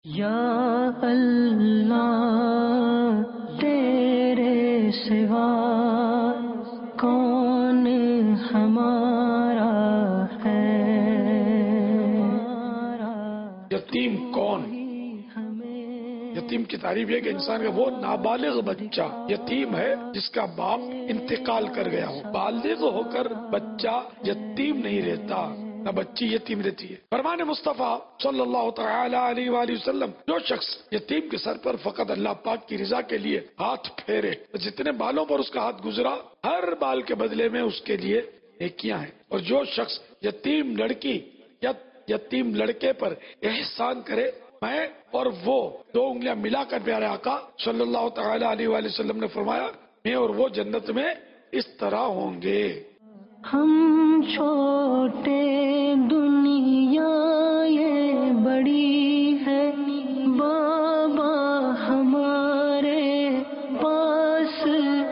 یا اللہ تیرے سوا کون ہمارا ہے؟ یتیم کون؟ یتیم کی تعریف ہے کہ انسان کا وہ نابالغ بچہ یتیم ہے جس کا باپ انتقال کر گیا ہو۔ بالغ ہو کر بچہ یتیم نہیں رہتا، نہ بچی یتیم رہتی ہے۔ فرمان مصطفیٰ صلی اللہ تعالی علیہ وآلہ وسلم، جو شخص یتیم کے سر پر فقط اللہ پاک کی رضا کے لیے ہاتھ پھیرے، جتنے بالوں پر اس کا ہاتھ گزرا ہر بال کے بدلے میں اس کے لیے نیکیاں ہیں۔ اور جو شخص یتیم لڑکی یا یتیم لڑکے پر احسان کرے، میں اور وہ دو انگلیاں ملا کر پیارے آقا صلی اللہ تعالی علیہ وآلہ وسلم نے فرمایا، میں اور وہ جنت میں اس طرح ہوں گے۔ ہم چھوٹے دنیا یہ بڑی ہے، بابا ہمارے پاس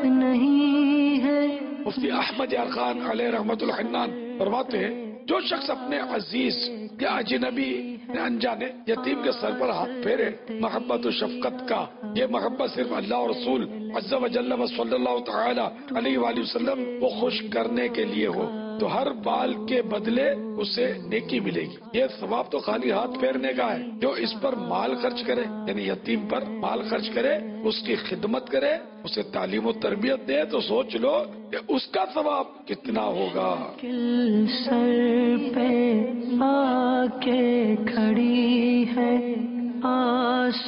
نہیں ہے۔ مفتی احمد یار خان علیہ رحمت الحنان فرماتے ہیں، جو شخص اپنے عزیز یا اجنبی انجانے یتیم کے سر پر ہاتھ پھیرے، محبت و شفقت کا یہ محبت صرف اللہ اور رسول عز و جل و صلی اللہ تعالی علیہ وآلہ وسلم کو خوش کرنے کے لیے ہو تو ہر بال کے بدلے اسے نیکی ملے گی۔ یہ ثواب تو خالی ہاتھ پھیرنے کا ہے۔ جو اس پر مال خرچ کرے، یعنی یتیم پر مال خرچ کرے، اس کی خدمت کرے، اسے تعلیم و تربیت دے، تو سوچ لو کہ اس کا ثواب کتنا ہوگا۔ کل سر پہ آ کے کھڑی ہے، آس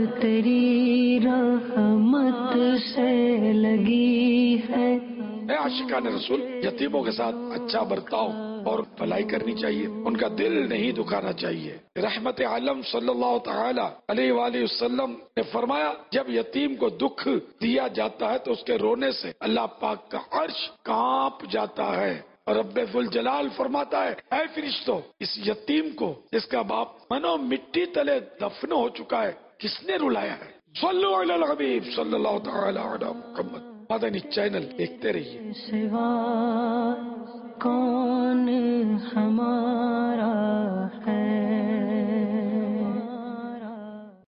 تیری رحمت سے لگی ہے۔ اے عاشقان رسول، یتیموں کے ساتھ اچھا برتاؤ اور بھلائی کرنی چاہیے، ان کا دل نہیں دکھانا چاہیے۔ رحمت عالم صلی اللہ تعالی علیہ وآلہ وسلم نے فرمایا، جب یتیم کو دکھ دیا جاتا ہے تو اس کے رونے سے اللہ پاک کا عرش کانپ جاتا ہے، اور رب ذوالجلال فرماتا ہے، اے فرشتوں، اس یتیم کو جس کا باپ منو مٹی تلے دفن ہو چکا ہے کس نے رلایا ہے؟ صلو علی الحبیب صلی اللہ تعالی علی محمد۔ مدنی چینل دیکھتے رہیے۔ سوا کون ہمارا